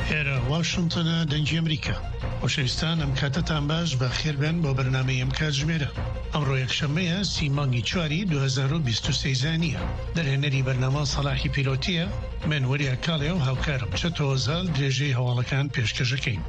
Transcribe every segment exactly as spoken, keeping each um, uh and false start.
ئێرە واشنتنە دەنگی ئەمریکا. خۆشەویستان ئەم کاتتان باش بە خێربێن بۆ بەرنامەی ئەم کاتژمێرە. ئەمڕۆ یەکشەمەیە سی مانگی چواری دو هەزار و بیست و سێ زانیە. دەرهێنەری بەرنامە سەلاحی پیرۆتیە، من وەریا کاڵێ و هاوکارم چەتۆ زال درێژەی هەواڵەکان پێشکەشەکەین.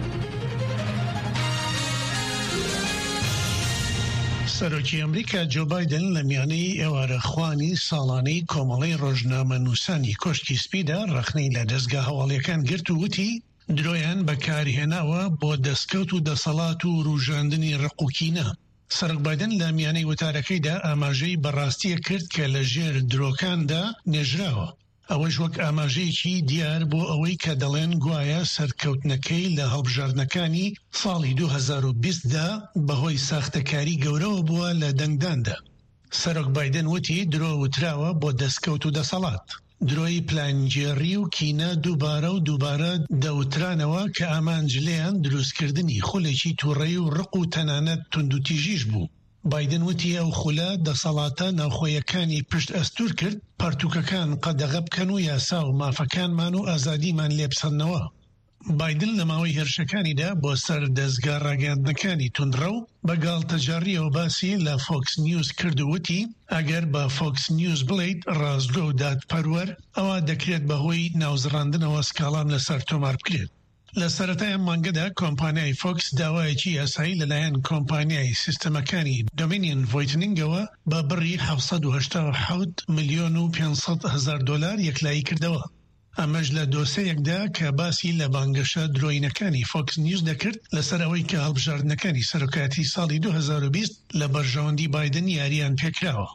سەرۆکی ئەمریکا جۆ بایدن لە میانەی ئێوارە خوانی ساڵانەی کۆمەڵەی ڕۆژنامە نووسانی کۆشکی سپیدا ڕەخنەی لە دەستگا هەواڵیەکان گرت و وتی درۆیان بەکارهێناوە بۆ دەستکەوت و دەسەڵات و ڕوژاندنی ڕقوکینە. سەرۆک بایدن لە میانەی وتارەکەیدا ئاماژەی بەڕاستیە کرد کە لە ژێر درۆکاندا نێژراوە. ئەوەش وەک ئاماژەیەکی دیار بۆ ئەوەی کە دەڵێن گوایە سەرکەوتنەکەی لە هەڵبژاردنەکانی ساڵی دو هەزار و بیستدا بەهۆی ساختەکاری گەورەوە بووە لە دەنگداندا. سەرۆک بایدن وتی درۆ وتراوە بۆ دەستکەوت و دەسەڵات. درۆی پلانگێڕی و کینە دووبارە و دووبارە دەوترانەوە کە ئامانجلەیان دروستکردنی خولێکی تووڕەی و ڕق و تەنانەت توندوتیژیش بوو. بایدن وتی ئەو خولە دەسەڵاتە ناوخۆیەکانی پشت ئەستور کرد پەرتوکەکان قەدەغە بکەن و یاسا و مافەکانمان و ئازادیمان لێبسەنەوە. بایدن لە ماوەی هێرشەکانیدا بۆ سەر دەستگا ڕاگەاندنەکانی توندڕە و بەگاڵ تەجاریەوە باسی لە فۆکس نیوز کرد و وتی ئەگەر بە فۆکس نیوز بڵیت ڕازگۆ و دادپەروەر ئەوە دەکرێت بەهۆی ناوزڕاندنەوە سکاڵام لەسەر تۆمار بکرێت. لە سەرەتای ئەم مانگەدا کۆمپانیای فۆکس داوایەکی یاسایی لەلایەن کۆمپانیای سیستەمەکانی دۆمینیۆن ڤۆیتنینگەوە بە بڕی حەوت سەد و هەشتا و حەوت ملیۆن و پێنج هەزار دۆلار یەکلایی کردەوە. ئەمەش لە دۆسەیەکدا کە باسی لە بانگەشە درۆینەکانی فۆکس نیوز دەکرد لەسەر ئەوەی کە هەڵبژاردنەکانی سەرۆکاتی ساڵی دو هەزار و بیست لە بەرژەوەندی بایدن یاریان پێکراوە.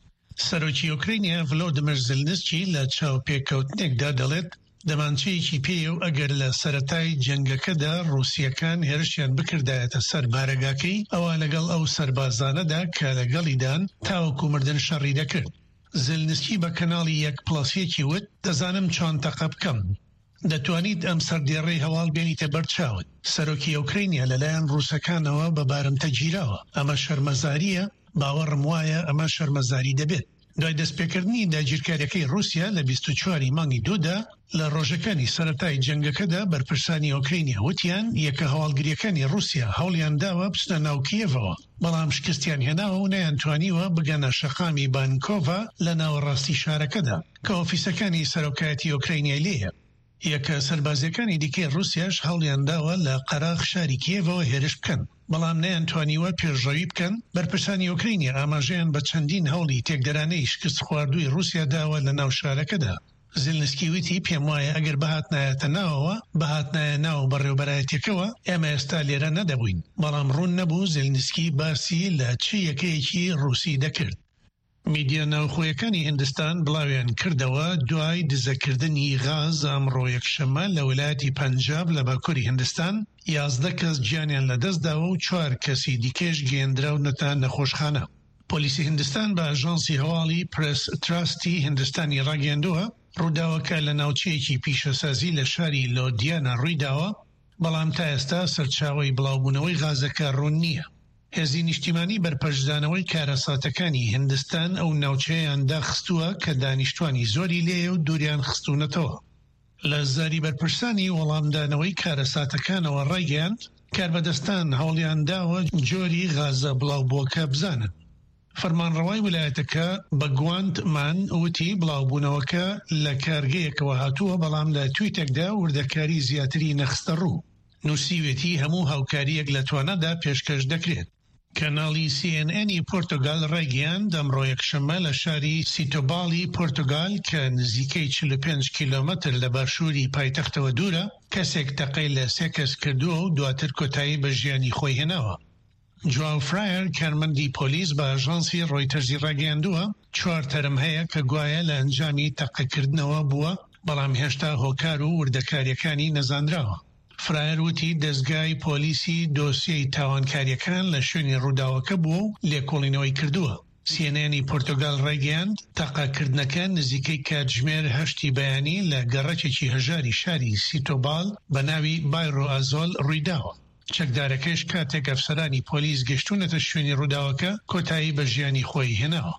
سەرۆکی ئوکراینیا ڤلۆدیمیر زێلنسکی لە چاوپێکەوتنێکدا دەڵێت دەمانچەیەکی پێیە و ئەگەر لە سەرەتای جەنگەکەدا ڕووسیەکان هێرشیان بکردایەتە سەر بارەگاکەی ئەوە لەگەڵ ئەو سەربازانەدا کە لەگەڵیدان تاوەکو مردن شەڕی دەکرد. زێلنسکی بە کەناڵی یەک پڵەسیەکی وت دەزانم چۆن تەقە بکەم. دەتوانیت ئەم سەردێڕەی هەواڵ بێنیتە بەرچاوت. سەرۆکی ئوکراینیا لەلایەن ڕووسەکانەوە بە بارمتە گیراوە. ئەمە شەرمەزاریە، باوەڕم وایە ئەمە شەرمەزاری دەبێت. دوای دەستپێکردنی داگیرکاریەکەی رووسیا لە بیست و چواری مانگی دوودا لە ڕۆژەکانی سەرەتای جەنگەکەدا بەرپرسانی ئۆکراینیا وتیان یەکە هەواڵگریەکانی رووسیا هەوڵیان داوە بچنە ناو کیێڤەوە، بەڵام شکستیان هێناوە و نەیانتوانیوە بگەنە شەقامی بانکۆڤا لە ناوەڕاستی شارەکەدا کە ئۆفیسەکانی سەرۆکایەتی ئۆکراینیا لێیە. یەکە سەربازیەکانی دیکەی رووسیاش هەوڵیان داوە لە قەراغ شاری کیێڤەوە هێرش بکەن، بەڵام نەیانتوانیوە پێشڕەوی بکەن. بەرپرسانی ئۆکراینیا ئاماژەیان بە چەندین هەوڵی تێکدەرانەی شکست خواردووی رووسیا داوە لە ناو شارەکەدا. زێلنسکی وتی پێم وایە ئەگەر بەهات نایەتە ناوەوە بەهات نایە ناو بەڕێوەبەرایەتێکەوە ئێمە ئێستا لێرە نەدەبووین، بەڵام ڕوون نەبوو زێلنسکی باسی لە چ یەکەیەکی رووسی دەکرد. میدیە ناوخۆیەکانی هیندستان بڵاویان کردەوە دوای دزەکردنی غاز ئەمڕۆ یەکشەمە لە ویلایەتی پەنجاب لە باکووری هیندستان یازدە کەس گیانیان لەدەستداوە و چوار کەسی دیکەش گێنراونەتە نەخۆشخانە. پۆلیسی هیندستان بە ئاژانسی هەواڵی پرس تراستی هیندستانی ڕاگەیاندووە ڕووداوەکە لە ناوچەیەکی پیشەسازی لە شاری لۆدیانە ڕوویداوە، بەڵام تا ئێستا سەرچاوەی بڵاوبوونەوەی غازەکە ڕوون نییە. هێزی نیشتیمانی بەرپەرشدانەوەی کارەساتەکانی هیندستان ئەو ناوچەیان داخستووە کە دانیشتوانی زۆری لێیە و دووریان خستوونەتەوە. لە زاری بەرپرسانی وەڵامدانەوەی کارەساتەکانەوە ڕایگەیاند کاربەدەستان هەوڵیان داوە جۆری غازە بڵاوبووەکە بزانن. فەرمانڕەوای ویلایەتەکە بە گواندمان وتی بڵاوبوونەوەکە لە کارگەیەکەوە هاتووە، بەڵام لە تویتێکدا وردەکاری زیاتری نەخستە ڕوو. نووسیوێتی هەموو هاوکاریەک لە توانەدا پێشکەش دەکرێت. کەناڵی سی ئێن ئێنی پۆرتۆگال ڕایگەیاند ئەمڕۆ یەکشەمە لە شاری سیتۆباڵی پۆرتۆگال کە نزیکەی چل و پێنج کیلۆمەتر لە باشووری پایتەختەوە دوورە کەسێک تەقەی لە سێ کەس کردووە و دواتر کۆتایی بە ژیانی خۆی هێناوە. جواو فرایر کارمەندی پۆلیس بە ئاژانسی ڕۆیتەرزی ڕاگەیاندووە چوار تەرم هەیە کە گوایە لە ئەنجامی تەقەکردنەوە بووە، بەڵام هێشتا هۆکار و وردەکاریەکانی نەزانراوە. فرایر وتی دەستگای پۆلیسی دۆسیەی تاوانکاریەکان لە شوێنی ڕووداوەکە بووە و لێکۆڵینەوەی کردووە. سی ئێن ئێنی پۆرتۆگال ڕایگەیاند تەقەکردنەکە نزیکەی کاتژمێر هەشتی بەیانی لە گەڕەکێکی هەژاری شاری سیتۆبال بە ناوی بایرۆ ئازۆل ڕوویداوە. چەکدارەکەش کاتێک ئەفسەرانی پۆلیس گەشتونەتە شوێنی ڕووداوەکە کۆتایی بە ژیانی خۆی هێناوە.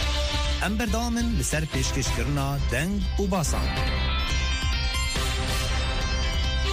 ئەم بەردەوامن لەسەر پێشکەشکردنا دەنگ و باسان.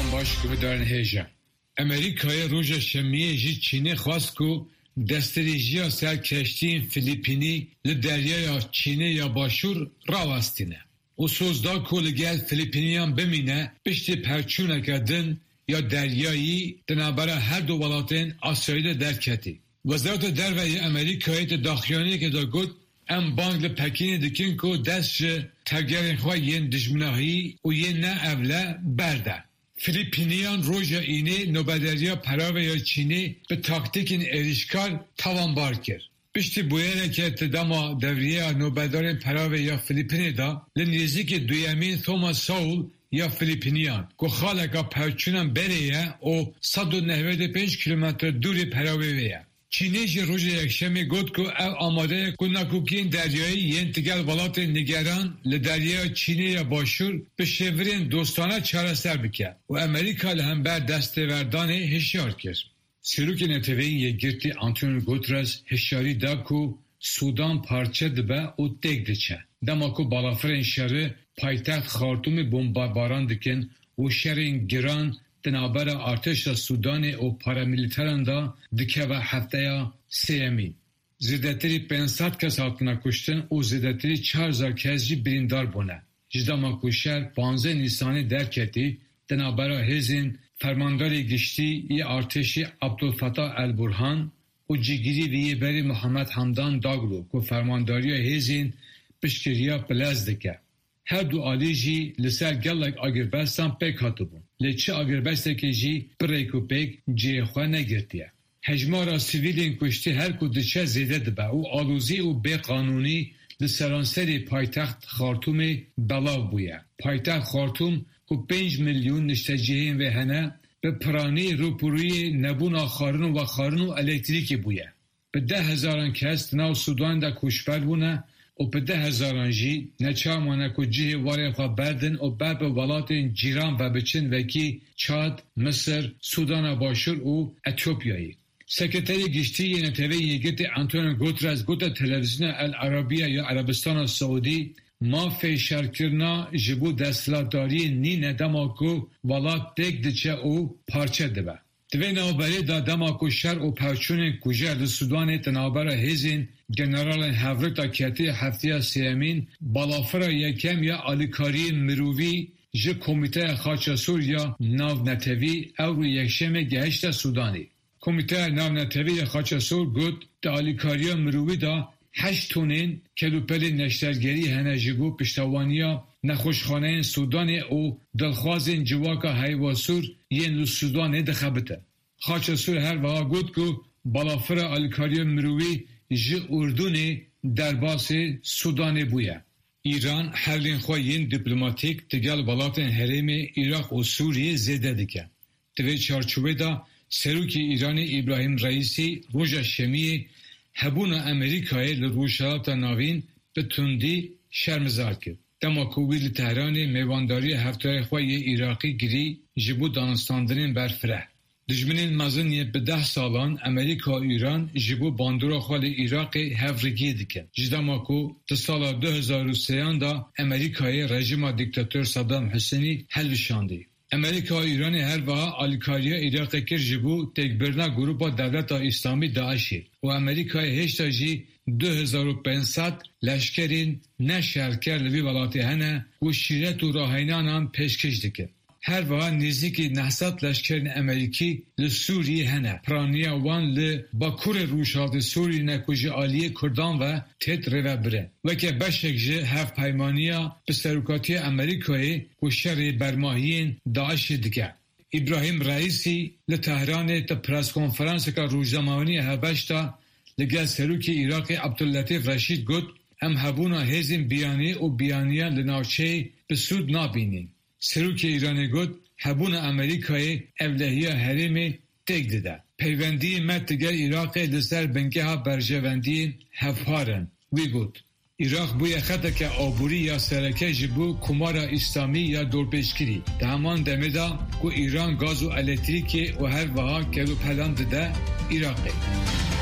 سلام باش که دارن هیجا امریکای روژا شمیه جی چینی خواست که دستریجی سر کشتی فلیپینی لدریای چینی یا باشور راوستینه و سوزدا که لگل فلیپینیان بمینه پشت پرچونه کردن یا دریایی دنابرا هر دو ولاتین آسیایی درکتی وزارت دروی امریکایی داخلیانی که دا گود ام بانگ لپکینی دکن که دست ترگرین خواه ین دجمناهی و ین نه اوله برده فلیپینیان روژا اینه نوبدریا پراوه یا چینی به تاکتیکین اریشکار توانبار کرد. پشتی بوینه که اتداما دوریه نوبدارین پراوه یا فلیپینی دا لنریزی که دویمین توماس ساول یا فلیپینیان که خالقا پرچونن بریه و صد و نود و پنج کیلومتر دوری پراوه ویه. چینی جی روژا یکشمی گود که او آماده کناکوکین دریایی ین تگل ولات نگران لدریای چینی یا باشور به شورین دوستانه چاره سر بکرد و امریکا لهمبر دستوردان هشیار کرد. سروک نتوی یک گرتی آنتونیو گوترز هشیاری دا که سودان پارچه دبه و تک دچه. دما که بالافرین شهر پایتخت خارتوم بمباران دکن و شهرین گران دنابر ارتش سودان و پارامیلیتران دا دکه و هفته سیمی. زیادتری پانصد کس هاتنا کشتن و زیادتری چهار هزار کس جی بریندار بونه. جداما کشر پانزده نیسانی درکتی دنابر هزین فرمانداری گشتی ی ارتشی عبدالفتاح البرهان و جیگیری وی بری محمد حمدان داگلو که فرمانداری هزین پشکریا پلاز دکه. هر دو آلیجی لسر گلک آگربستان پیک هاتو بون. لیچه آگربسته که جی بریک و پیک جی خواه نگرتیه. هجمارا سیویلین کشتی هر کدچه زیده دبه و آلوزی و بی قانونی لسرانسری پایتخت خارتوم بلاو بویه. پایتخت خارتوم که پنج میلیون نشتجیهین و هنه به پرانی روپروی نبون خارن و خارن و الکتریکی بویه. به ده هزاران کس ناو سودان دا کشبر بونه و به ده هزاران جی نچامانه که جیه واری خواه بردن و بر به ولات جیران و بچن وکی چاد، مصر، سودان باشور و اتیوپیایی. سکرتری گشتی یه نتوی یگت آنتونیو گوترز گوت تلویزیون العربیه یا عربستان سعودی ما فیشار کرنا جبو دستلاتداری نی ندما که ولات تک دچه و پارچه دبه. دوی نوبری دا دما که شر و پرچون کجر در سودان تنابر هزین جنرال هفرتا کتی هفته سیمین بالافر یکم یا آلیکاری مرووی جه کمیته خاچاسور یا ناو نتوی او رو یکشم گهشت سودانی. کمیته ناو نتوی خاچاسور گود دا آلیکاری مرووی دا هشت تونین کلوپل نشترگری هنجبو پشتوانیا نخوشخانه سودان او دلخوازین جواکا حیواسور ین لو سودان دخبته. خاچاسور هر وها گود که بالافر آلیکاری مرووی جه اردون در باس سودان بویه. ایران هر لین خواه ین دیپلماتیک تگل ولاتن حریم عراق و سوریه زیده دکه. دوی چارچوبه دا سروک ایران ابراهیم رئیسی روژا شمیه هبون امریکای لروشالات ناوین به تندی شرمزار کرد. دما کوویل تهران میوانداری هفتار خواه عراقی گری جبو دانستاندنین برفره. دجمنین مزنیه به ده سالان امریکا و ایران جبو باندورا خواه عراق هفرگی دکن. جدما کو تسال دو هزار و سه دا امریکای رژیم دیکتاتور صدام حسینی حلوشاندی. امریکا و ایران هر وها آلیکاریا عراق کر جبو تکبرنا گروپا دولت اسلامی داعشی و امریکا هشتا جی دو هزار و پانصد لشکرین نشرکر لوی ولاتی هنه و شیرت و راهینان هم پیشکش دکن. هر وها نزدیکی نهصد لشکرین امریکی لسوریه هنه پرانیا وان لباکور روشات سوری نکوژ آلیه کردان و تید رو بره و که بشک جه هفت پیمانیا به سروکاتی امریکای و شر برماهین داعش دکه. ابراهیم رئیسی لتهران تا پرس کنفرانس که روزنامه‌نگاری هبشتا لگل سروک عراق عبداللطیف رشید گفت هم هبونا هزین بیانیه و بیانیه لناوچه به سود نابینین. سروک ایرانی گفت هبون امریکای اولهی حریم تک داده. پیوندی متگر عراق لسر بنگه ها برجوندی هفهارن. وی گفت عراق بوی خطه که آبوری یا سرکه جبو کمار اسلامی یا دورپیشگیری. ده همان دمه دا که ایران گاز و الکتریکی و هر وها کلو پلان داده عراقی.